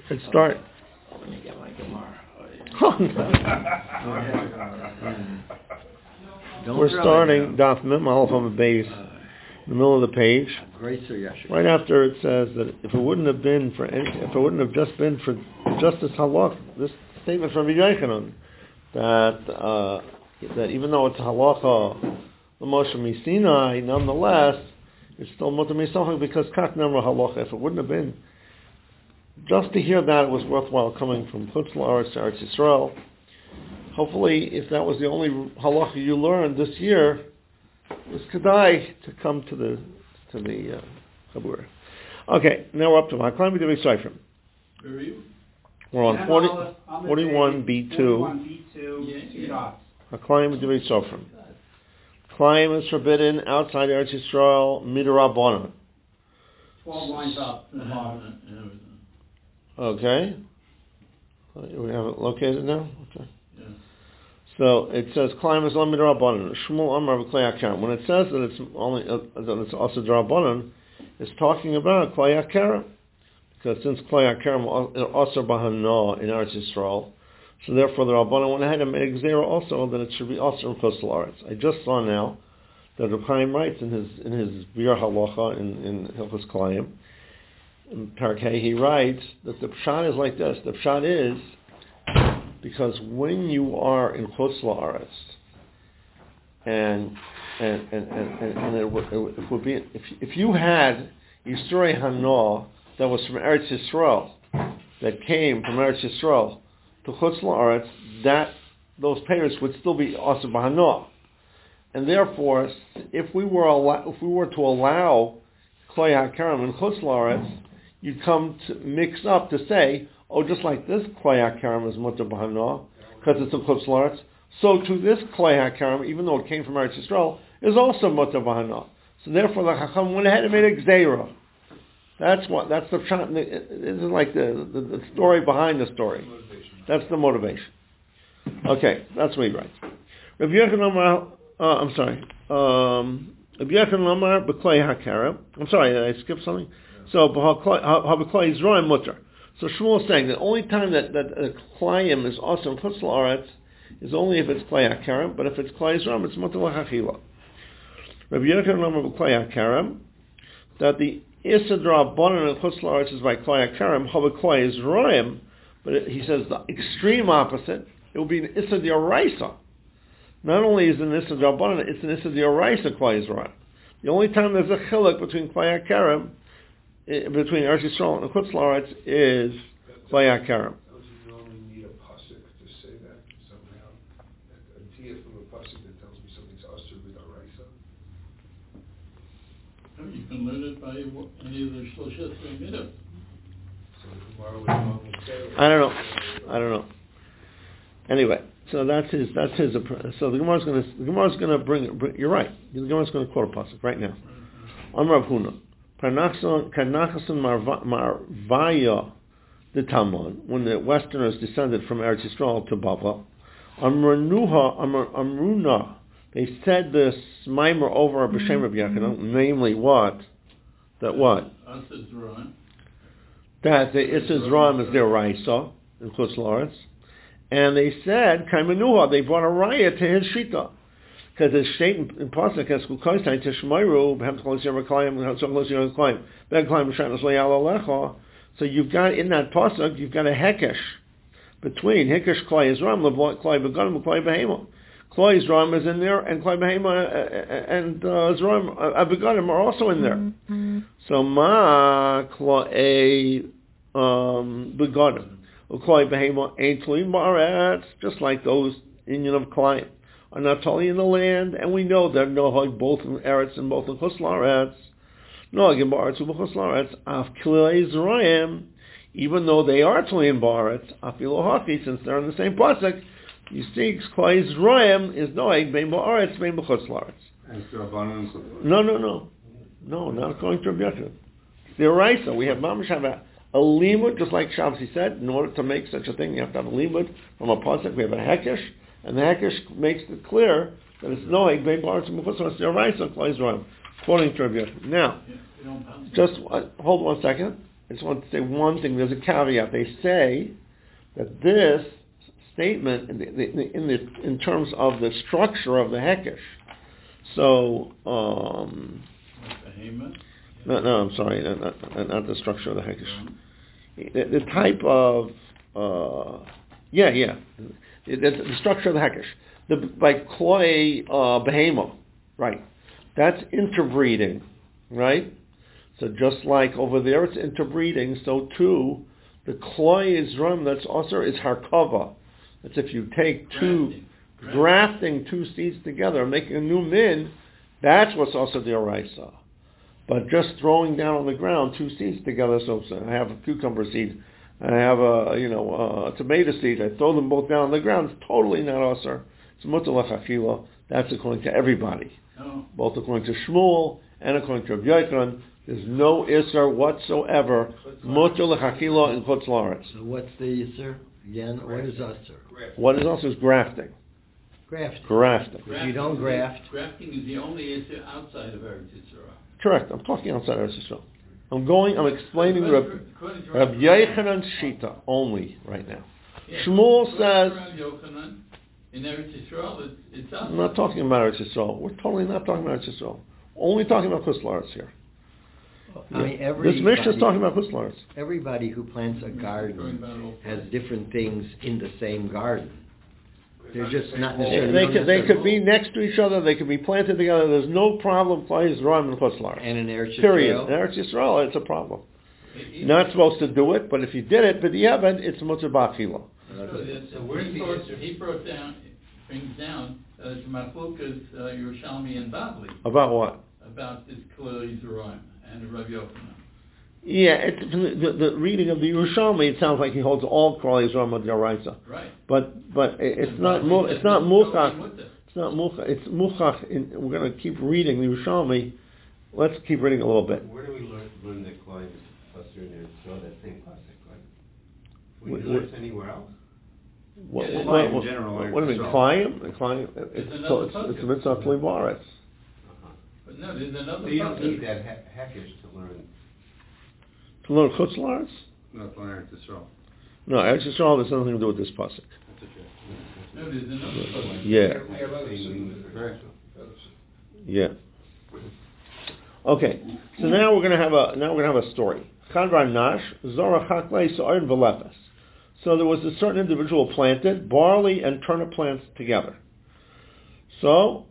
Let's start. Let me get my Gemara. We're starting Daf Mem Aleph on the base, in the middle of the page. Right after it says that if it wouldn't have just been for this halach, this statement from Yochanan, that even though it's halacha the Moshe Misinai, nonetheless it's still mutar misachak because kach nemra halacha. If it wouldn't have been, just to hear that, it was worthwhile coming from Chutz La'aretz to Eretz Yisrael. Hopefully, if that was the only halacha you learned this year, it was kedai to come to the Chabura. Okay, now we're up to Haklayim B'Divrei Sofrim. Where are you? We're on 41b2. 41b2, 2 dots. Haklayim B'Divrei Sofrim. Klayim is forbidden outside Eretz Yisrael, midrabanan. 12 lines up from the bottom. Okay. We have it located now? Okay. Yeah. So it says Klayim is only midrabanan. Shmuel Amar v'Klei HaKaram. When it says that it's only that it's also drabanan, it's talking about Klei HaKaram. Because since Klei HaKaram also bahana in Eretz Yisrael, so therefore the Rabbanan went ahead and made a gzera also that it should be also in Chutz La'aretz. I just saw now that Reb Chaim writes in his Biur Halacha in Hilchos Klayim, in Parakeh, he writes that the pshat is like this. The pshat is because when you are in Chutz La'aretz, and it would be if you had Yisrei Hana that was from Eretz Yisrael, that came from Eretz Yisrael to Chutz La'aretz, that those payers would still be also b'hana, and therefore, if we were to allow Klei HaKaram in Chutz La'aretz, you'd come to mix up to say, oh, just like this Klei HaKaram is mutar b'hana because it's in Chutz La'aretz, so to this Klei HaKaram, even though it came from Eretz Yisrael, is also mutar b'hana. So therefore, the Chacham went ahead and made a gzeira. That's the pshat. This is like the story behind the story. That's the motivation. Okay, that's what he writes. Rabbi Yochanan Amar, I'm sorry. Rabbi Yochanan Amar b'Klei HaKaram. I'm sorry, did I skip something? So b'Klei Yisrael mutar. So Shmuel is saying that only time that Klayim is also in Chutz La'aretz is only if it's Klei HaKaram, but if it's Klei Yisrael, it's mutar l'chachila. Rabbi Yochanan Amar b'Klei HaKaram, that the Isidra Bonan in Chutz La'aretz is by Klei HaKaram, b'Klei Yisrael. But he says the extreme opposite. It will be an Issa D'Oraisa. Not only is it an Issa D'Rabbanan, it's an Issa D'Oraisa Klei Yisrael. The only time there's a chiluk between Klei HaKaram, between Eretz Yisrael and Chutz La'aretz, is Klei HaKaram. Don't you normally need a pasuk to say that somehow? A tia from a pasuk that tells me something's Asur B'Oraisa? You can learn it by any of the Shloshet Midah. I don't know. Anyway, so that's his. So the Gemara's going to bring. You're right. The Gemara's going to quote a pasuk right now. Amar Rav Huna, Karnachason Marvaya the Talmud, when the Westerners descended from Eretz Yisrael to Bava, Amruna, they said this mimer over b'shem Rabbi Yochanan, namely what? That what? That the Issa Zram is their Raisa in Chutz La'aretz, and they said Kaimanuha. They brought a raya to his shita because his state in pasuk has Kukaisai Tishmairu B'hem Tcholos Yermaklayim Tcholos Yermaklayim Ben Klayim B'Shanos Le'Yal Alecha. So you've got in that pasuk you've got a hekesh between Hekesh Klei Zram Klei Begadim Klei Behema. Klei Zram is in there, and Klei Behema and Zram Begadim are also in there. So Ma Klei Begadim Klei Behema ain't Tluim Ba'aretz, just like those Inyan of Klei are not totally in the land, and we know they're nohag both in Eretz and both in Chutz La'aretz. Nohag in Ba'aretz and Chutz La'aretz. Af Klei Zram, even though they are Tluim Ba'aretz, Afilo Haki, since they're in the same pasuk. You see, Klei Yisrael is noeg bein ba'aretz bein b'chutz la'aretz. No, not according to Rabbi Yochanan. The Oraisa, we have mamash have a limud, just like Shabbos said. In order to make such a thing, you have to have a limud from a pasuk. We have a hekesh, and the hekesh makes it clear that it's noeg bein ba'aretz bein b'chutz la'aretz. The Oraisa, Klei Yisrael, according to Rabbi Yochanan. Now, just hold one second. I just want to say one thing. There's a caveat. They say that this statement, in terms of the structure of the hekesh, so no, I'm sorry, not the structure of the hekesh. The type of the structure of the hekesh, by kloi behemo, right? That's interbreeding, right? So just like over there it's interbreeding, so too the kloi Yisrael that's also is harkava. That's if you take grafting two seeds together, making a new min, that's what's also the oraisa. But just throwing down on the ground two seeds together, so I have a cucumber seed, I have a tomato seed, I throw them both down on the ground, it's totally not asr. It's mutar l'chachila. That's according to everybody. Oh. Both according to Shmuel and according to Rabbi Yochanan. There's no isser whatsoever, mutar l'chachila in chutz la'aretz. So what's the Yisr? Again, what is Usr? What is also is grafting. Grafting. Grafting. If you don't graft. Grafting is the only issue outside of Eretz Yisrael. Correct. I'm talking outside Eretz Yisrael. I'm explaining Rabbi Yochanan's Shita only right now. Yeah, Shmuel says... Rabbi Yochanan, in Eretz Yisrael, it's outside. I'm not talking about Eretz Yisrael. We're totally not talking about Eretz Yisrael. Only talking about chutz la'aretz here. I mean, This Mishnah is talking about chutz la'aretz. Everybody who plants a garden has different things in the same garden. They're just not necessarily... They could be next to each other. They could be planted together. There's no problem playing Yisrael and chutz la'aretz. And in Eretz Yisrael? Period. In Eretz Yisrael, it's a problem. You're not supposed to do it, but if you did it, b'diavad, it's mutar b'achila. The word source he brings down to Machlokas, Yerushalmi and Bavli. About what? About this Klal Yisrael and Rabbi Yochanan. Yeah, the reading of the Yerushalmi, it sounds like he holds all Klal Yisrael with Yoraisa. Right. But it's not muchach. It's not muchach. It's muchach. We're going to keep reading the Yerushalmi. Let's keep reading a little bit. Where do we learn that Klal is Usr in Eretz that same classic? We learn it anywhere else? What do you mean, Klayim? It's a mitzvah Kli Baretz. But no, there's another. So you don't need that hekesh to learn. To learn chutz la'aretz? No, to learn Eretz Yisrael. No, Eretz Yisrael has nothing to do with this pasuk. No, there's another pasuk. Yeah. Yeah. Okay. So now we're going to have a story. Chanvar Nash Zora Chaklei Sa'ir V'Lefes. So there was a certain individual planted barley and turnip plants together. So,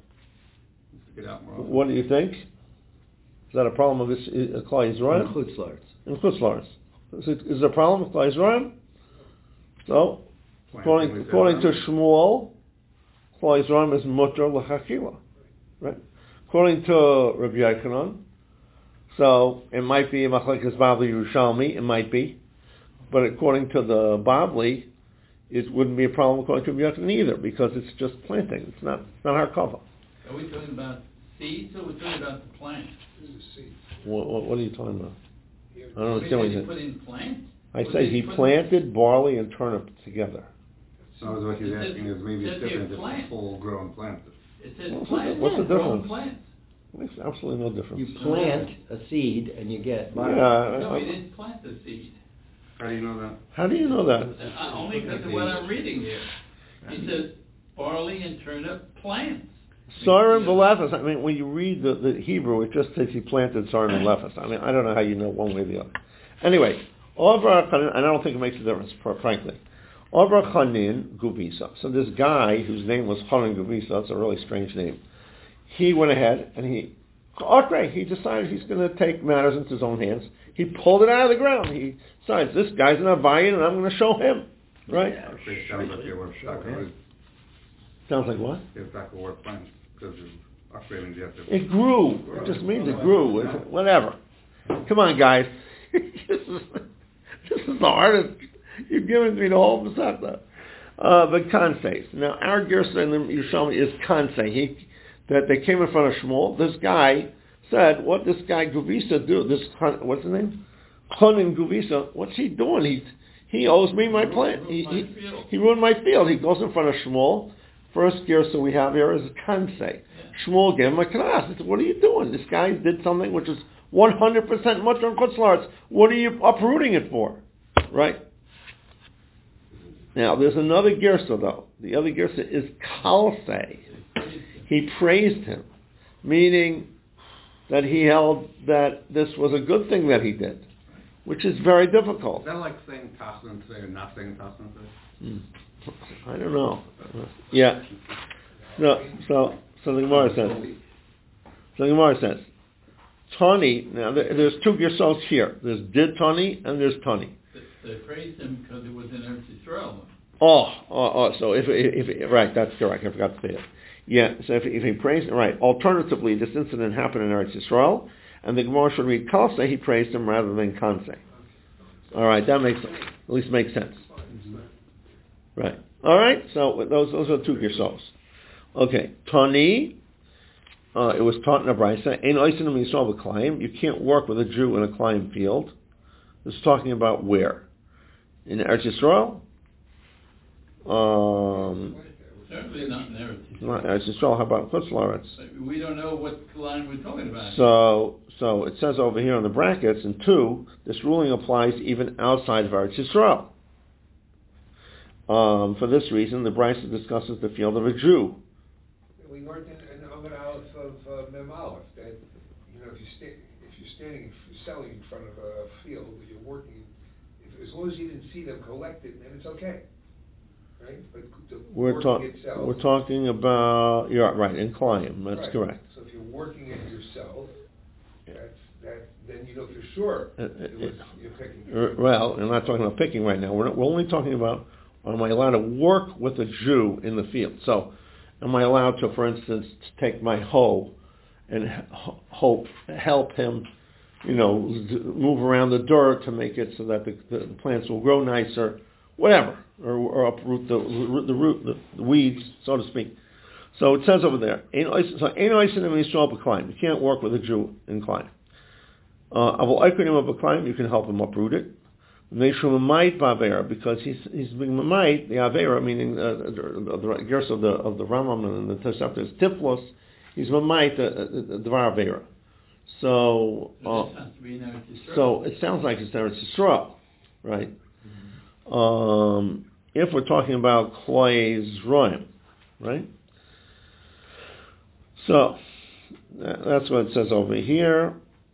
what do you think? Is that a problem of Klal Yisrael? In chutz la'aretz. In chutz la'aretz. Is there a problem with Klal Yisrael? So, according to Shmuel, Klal Yisrael is mutar l'chachila, right? According to Rabbi Yochanan, so it might be a machlekes Bavli Yerushalmi, it might be, but according to the Bavli, it wouldn't be a problem according to Rabbi Yochanan either, because it's just planting. It's not harkava. Are we talking about seeds or are we talking about the plant? What are you talking about? I don't understand what you put in plants? I say he planted barley and turnip together. So what he's asking is maybe it's different if it's full-grown plant. It says plant. What's the difference? Plants. It makes absolutely no difference. You plant a seed and you get barley. No, he didn't plant the seed. How do you know that? How do you know that? Only because of what I'm reading here. He says barley and turnip plants. Sarim V'Lefes. I mean, when you read the Hebrew, it just says he planted Sarim V'Lefes. I mean, I don't know how you know one way or the other. Anyway, and I don't think it makes a difference, frankly. Over Chanin Guvisa. So this guy, whose name was Chanin Guvisa, that's a really strange name, he went ahead and he decided he's going to take matters into his own hands. He pulled it out of the ground. He decides, this guy's an Avayan and I'm going to show him. Right? Yeah, it sounds like they were Sounds like what? It's like a work plant because of upgrading the after. It grew. It just means it grew. Whatever. Come on, guys. This is the hardest. You've given me the whole Masechta. But Kansei. Now, our Gersa in the Yerushalmi is Kansei. That they came in front of Shmuel. This guy said, what this guy Guvisa do? What's his name? Chanin Guvisa. What's he doing? He owes me my plant. He ruined my field. He goes in front of Shmuel. First Gersa we have here is Kansei. Shmuel gave him a knas. He said, what are you doing? This guy did something which is 100% mutter in Chutz La'aretz. What are you uprooting it for? Right? Now, there's another Gersa, though. The other Gersa is Kalsei. He praised him, meaning that he held that this was a good thing that he did, which is very difficult. Is that like saying Tasman today or not saying Tasman today? I don't know. Yeah. No. So the Gemara says. Tani. Now there's two Gersos here. There's Did Tani and there's Tani. They praised him because it was in Eretz Yisrael. So if right, that's correct. I forgot to say it. Yeah. So if he praised, right. Alternatively, this incident happened in Eretz Yisrael, and the Gemara should read Kalsei. He praised him rather than Kansei. All right, that makes at least makes sense. Right. All right. So those are two Gersos. Okay. Tani. It was taught in a brisa. Ein oisin Yisrael b'klayim. You can't work with a Jew in a Klayim field. This is talking about where? In Eretz Yisrael? Certainly not in Eretz Yisrael. Not Eretz Yisrael. How about Chutz La'aretz? We don't know what line we're talking about. So it says over here in the brackets, in 2, this ruling applies even outside of Eretz Yisrael. For this reason, the brisa discusses the field of a Jew. We learned in Amud Aleph of Mem Aleph that, if you're standing, selling in front of a field where you're working, as long as you didn't see them collect it, then it's okay, right? But we're talking about, you're right, in Klayim, that's right. Correct. So if you're working it yourself, then you know for sure you're picking. Well, we're not talking about picking right now. We're only talking about, am I allowed to work with a Jew in the field? So, am I allowed to, for instance, take my hoe and help him, move around the dirt to make it so that the plants will grow nicer, whatever, or uproot the weeds, so to speak. So it says over there, you can't work with a Jew in Klayim. You can help him uproot it. Because he's being mamait, the avera, meaning the gerse of the Rambam and the Tosafta is tiflos. He's mamait the dvar avera. So it sounds like it's Eretz Yisrael, right? Mm-hmm. If we're talking about Klai Zroim, right? So that's what it says over here.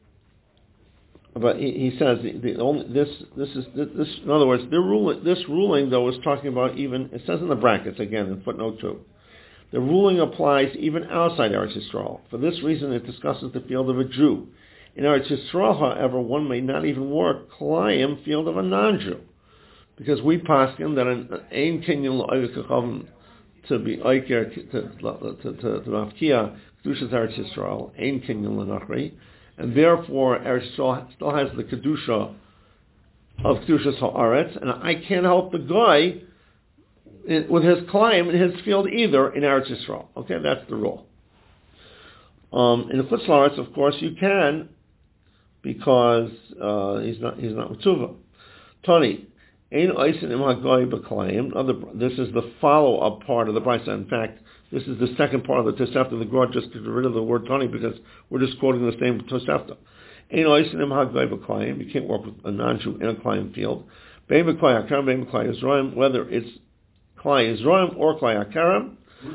But he says this. In other words, this ruling though is talking about even. It says in the brackets again in footnote 2. The ruling applies even outside Eretz Yisrael. For this reason, it discusses the field of a Jew. In Eretz Yisrael, however, one may not even work Klayim field of a non-Jew, because we paskin that an ein kinyan l'oyikachavim to be oiker to mafkia kedushas Eretz Yisrael ein kinyan l'nachri. And therefore, Eretz Yisrael still has the kedusha of kedushas haaretz, and I can't help the guy with his Klayim in his field either in Eretz Yisrael. Okay, that's the rule. In the Chutz La'aretz, of course, you can, because he's not Mitzvah. Tani, ein oisin im hagoy b'Klayim. This is the follow-up part of the brisa. In fact, this is the second part of the Tosafta. The Gemara just got rid of the word Tani because we're just quoting the same Tosafta. Ein oisin im hagoy b'Klayim. You can't work with a non-Jew in a Klayim field. Bein b'Klai Akarim, bein b'Klai Yisrael, whether it's Klai Yisrael or Klai Akarim.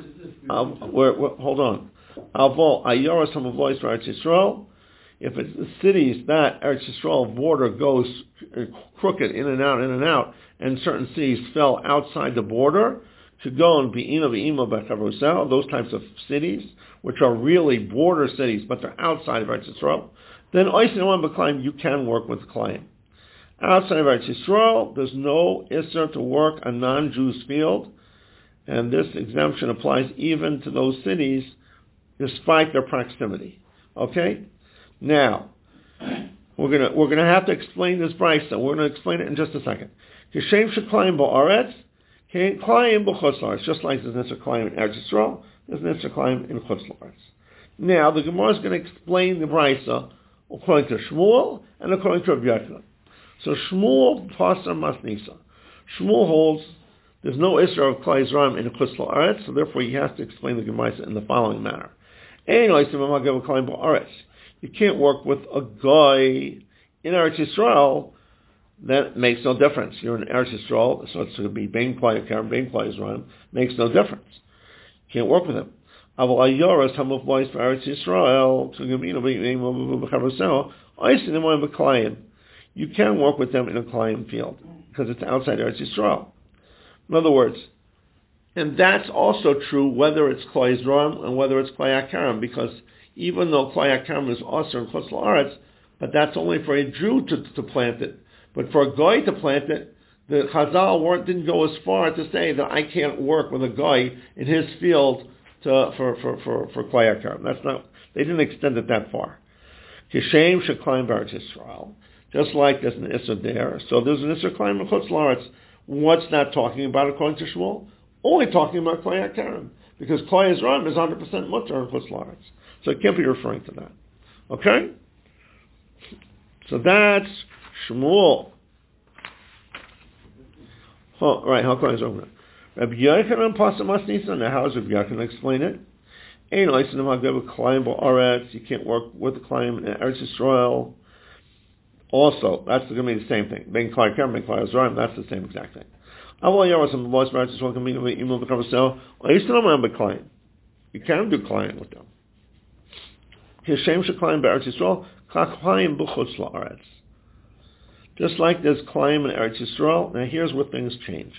Hold on. Avol ayoras hamavois Eretz Yisrael. If it's the cities that Eretz Yisrael border goes crooked in and out, and certain cities fell outside the border, to go and be'ima b'chavrusel, those types of cities, which are really border cities, but they're outside of Eretz Yisrael, then oisin one b'Klayim, you can work with Klayim. Outside of Eretz Yisrael, there's no isser to work a non-Jew's field, and this exemption applies even to those cities, despite their proximity. Okay? Now, we're gonna have to explain this brisa. We're gonna explain it in just a second. Kishem sheklayim ba'aretz, klayim b'chutz la'aretz. Just like there's nisr klayim in Eretz Yisrael, there's nisr klayim in chutz la'aretz. Now, the Gemara is going to explain the brisa according to Shmuel and according to Rabbi Yochanan. So Shmuel pasar masnisa. Shmuel holds there's no isra of klai Yisrael in chutz la'aretz, so therefore he has to explain the Gemara in the following manner. You You can't work with a guy in Eretz Yisrael. That makes no difference. You're in Eretz Yisrael, so it's going to be Bein Klai Akarim, Bein Klai Yisrael. Makes no difference. You can't work with him. Aval Ayoras Hamuf Boys for Eretz Yisrael to Gavino B'Chavosel. You can work with them in a Klayim field because it's outside Eretz Yisrael. In other words, and that's also true whether it's Klai Yisrael and whether it's Klai Akarim, because even though Klai Akarim is also in Chutz La'aretz, but that's only for a Jew to plant it. But for a guy to plant it, the Chazal didn't go as far to say that I can't work with a guy in his field for Klai Akarim. That's not. They didn't extend it that far. Kishem Sheklayim B'Eretz Yisrael. Just like there's an Issa there, so there's an Issa Klayim in Chutz La'aretz. What's that talking about according to Shmuel? Only talking about Klai Akarim, because Klai Yisrael is 100% mutter in Chutz La'aretz. So it can't be referring to that. Okay? So that's Shmuel. Oh, right, how come it's over? Rabbi Yochanan Pasamas Nisan. Now, how does Rabbi Yochanan explain it? You can't work with the Klayim in Eretz Yisrael. Also, that's going to be the same thing. Being Klai Akarim, being Klai Yisrael, that's the same exact thing. You can do Klayim with them. Just like there's Klayim in Eretz Yisrael, now here's where things change.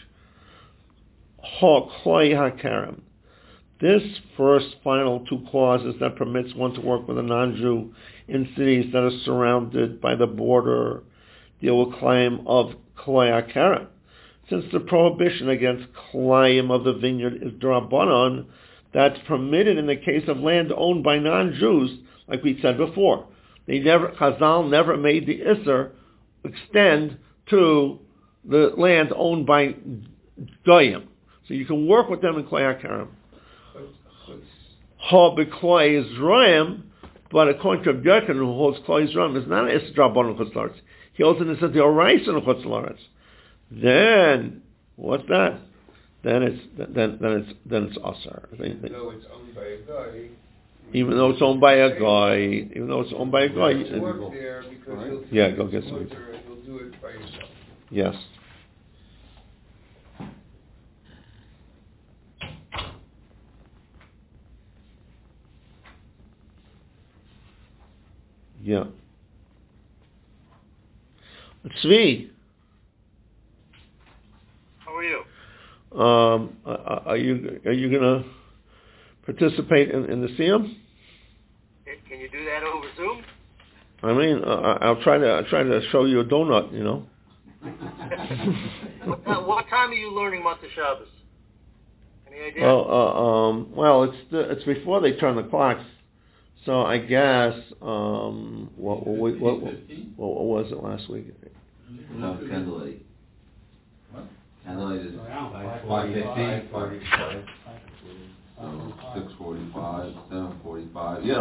This first final two clauses that permits one to work with a non-Jew in cities that are surrounded by the border deal with Klayim of Klai Akarim. Since the prohibition against Klayim of the vineyard is D'Rabbanan, that's permitted in the case of land owned by non-Jews, like we said before. Chazal never made the Isser extend to the land owned by Goyim. So you can work with them in Klai Akarim. Ha b'Klai Yisrael, but according to Rabbi who holds Klai Yisrael, is not an Isser D'Rabbanan Chutz La'aretz. He holds an Isser D'Oraisa in Chutz La'aretz. Then what's that? Then it's asar. Even though it's owned by a guy. Even though it's owned by a guy. You work there because go get some. You'll do it by yourself. Yes. Yeah. Tzvi. How are you? Are you going to participate in the Siyum? Can you do that over Zoom? I mean, I'll try to show you a donut. You know. What time are you learning Matzah Shabbos? Any idea? Well, it's before they turn the clocks, so I guess what was it last week? No, candlelight. What? Candlelight is 5:50, 6:45, 7:45. Yeah.